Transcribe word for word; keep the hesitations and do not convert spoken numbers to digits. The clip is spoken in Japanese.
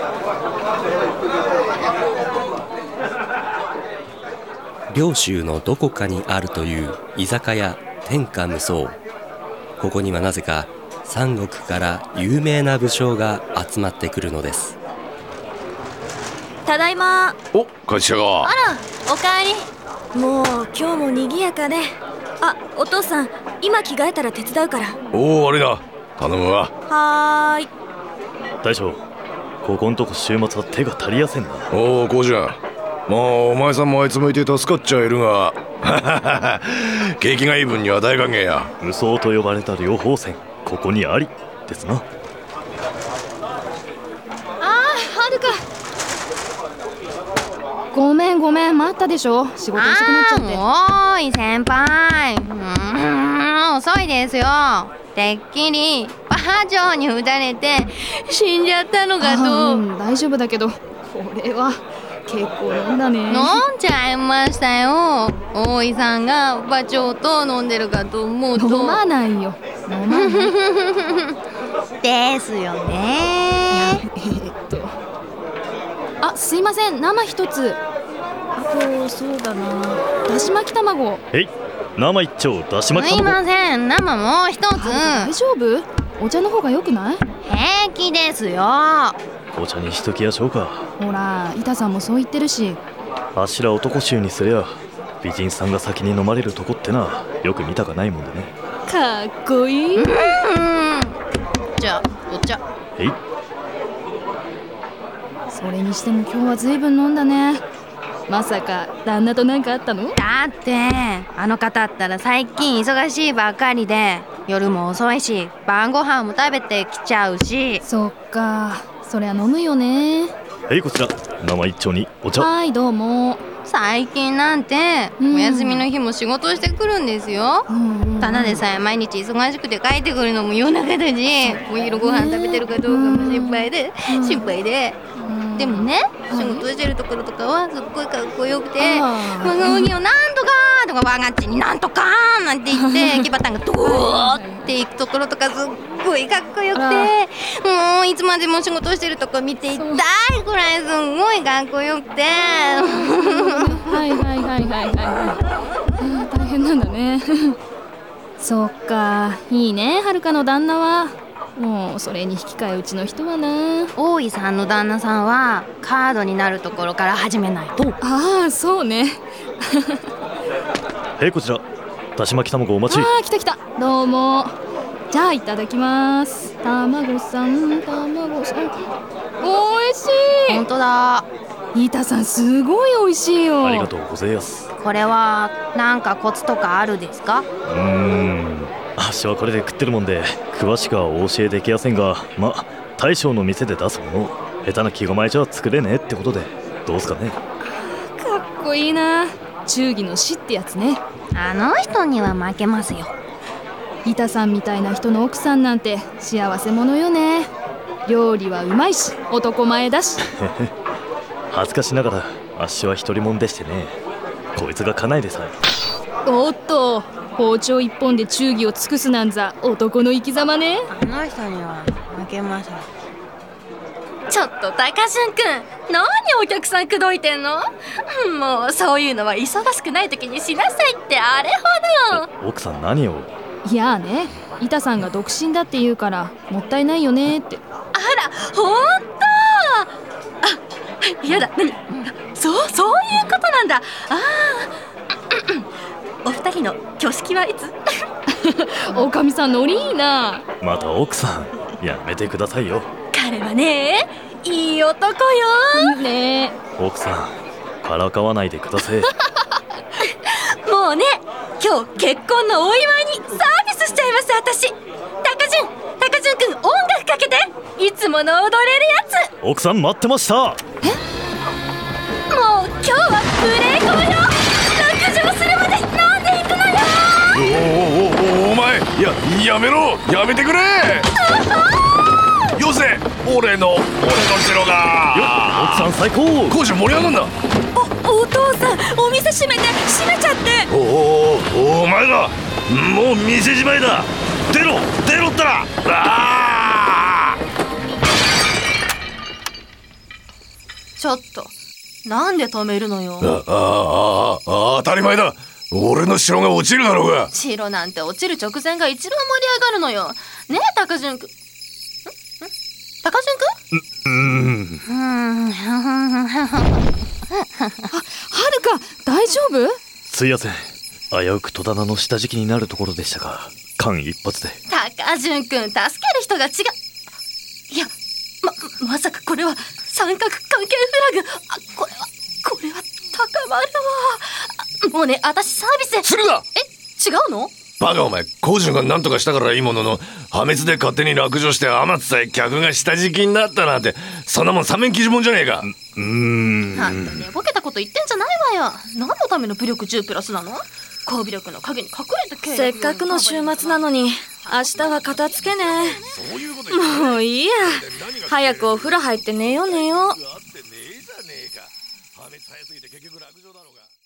両州のどこかにあるという居酒屋天下無双。ここにはなぜか三国から有名な武将が集まってくるのです。 ただいま。 お、帰ってきたか。 あら、おかえり。もう今日も賑やかで。あ、お父さん、今着替えたら手伝うから。 おお、あれだ、頼むわ。 はーい。 大将、ここんとこ週末は手が足りやせんな。 おお、こうじゃ。まあお前さんもあいつ向いて助かっちゃいるが景気がいい分には大歓迎や。 武装と呼ばれた両方戦、ここにありですな。 ああ、はるか。 ごめんごめん、待ったでしょ。仕事遅くなっちゃって。 おーい先輩、うーん、遅いですよ。てっきり馬上に撃たれて死んじゃったのかと。 うん、大丈夫だけど、これは結構飲んだね。 飲んじゃいましたよ。大井さんが馬長と飲んでるかと思うと。 飲まないよ、飲まないですよね。 えー、っとあ、すいません、生一つ。あと、そうだな、だし巻き卵。 えい、生一丁だし巻き卵。 すいません、生もう一つ。 大丈夫？お茶の方が良くない？ 平気ですよ。 お茶にしときやしょうか。 ほら、板さんもそう言ってるし。 あしら男衆にすりゃ美人さんが先に飲まれるとこってな、よく見たかないもんでね。 かっこいい。 うん、じゃあお茶。 えい。 それにしても今日はずいぶん飲んだね。まさか旦那と何かあったの？ だってあの方ったら最近忙しいばっかりで、夜も遅いし晩ご飯も食べてきちゃうし。 そっか、そりゃ飲むよね。 はい、こちら生一丁にお茶。 はい、どうも。 最近なんて、うん、お休みの日も仕事してくるんですよ、うんうんうん、ただでさえ毎日忙しくて帰ってくるのも夜中だし、お昼ご飯食べてるかどうかも心配で、うん、心配で、うん、でもね、仕事してるところとかはすっごいかっこよくて、我が麦をなんとかとか我がっちになんとかなんて言ってキバタンがドーっていくところとかすっごいかっこよくて、もういつまでも仕事してるとこ見ていたいくらいすんごいかっこよくてはいはいはいはいはい、大変なんだねそっか、いいね、はるかの旦那は。もうそれに引き換えうちの人はな。 大井さんの旦那さんはカードになるところから始めないと。 ああ、そうねはい、こちらだし巻き卵お待ち。 ああ、来た来た、どうも。じゃあいただきます。卵さん、卵さん、おいしい。 ほんとだ、 板さんすごいおいしいよ。 ありがとうございます。 これはなんかコツとかあるですか？ うーん、あっしはこれで食ってるもんで詳しくはお教えできやせんが、ま、大将の店で出すもの、下手な気構えじゃ作れねえってことでどうすかね。 かっこいいな、忠義の師ってやつね。 あの人には負けますよ。 板さんみたいな人の奥さんなんて幸せ者よね。料理はうまいし男前だし恥ずかしながらあっしは一人もんでしてね、こいつが家内でさえ。 おっと、包丁一本で忠義を尽くすなんざ男の生き様ね。 あの人には負けません。 ちょっと高俊くん、何お客さん口説いてんの？もうそういうのは忙しくない時にしなさいってあれほど。 奥さん何を。 いやあね、板さんが独身だって言うからもったいないよねって。 あら、ほんと？あ、やだ、何？そう、そういうことなんだ。ああお二人の挙式はいつ？ おかみさんノリいいな。 また奥さんやめてくださいよ。 彼はね、いい男よねえ。 奥さんからかわないでくださいもうね、今日結婚のお祝いにサービスしちゃいます。私、高潤高潤くん、音楽かけて、いつもの踊れるやつ。 奥さん待ってました。え、 もう今日はプレイコーよ。落城するまで飲んでいくのよ。 おおおお、お前、ややめろ、やめてくれよせ、俺の俺の城が。 よ、奥さん最高。 工事盛り上がんな。 おお父さん、お店閉めて、閉めちゃって。 おおお、お前らもう店じまいだ。出ろ出ろったら。あちょっとなんで止めるのよ。 ああああ当たり前だ。俺の城が落ちるだろうが。 城なんて落ちる直前が一番盛り上がるのよ。ねえ高潤くん。んん高潤くん。 うんうんはるか大丈夫？ すいやせん、危うく戸棚の下敷きになるところでしたが、間一髪で。 高潤くん助ける人が違う。いやままさかこれは三角関係フラグ。あこれはこれは高まるわ。もうね私サービスで。 するな。 え違うの？ バカお前、工順が何とかしたからいいものの、破滅で勝手に落城して天津さえ客が下敷きになったなんて、そんなもん三面記事もんじゃねえか。 うーんあんた寝ぼけたこと言ってんじゃないわよ。何のための武力じゅうプラスなの？高尾力の影に隠れて契約。 せっかくの週末なのに明日は片付けね。もういいや、早くお風呂入って寝よう寝よう。 破滅早すぎて結局落城だろうが。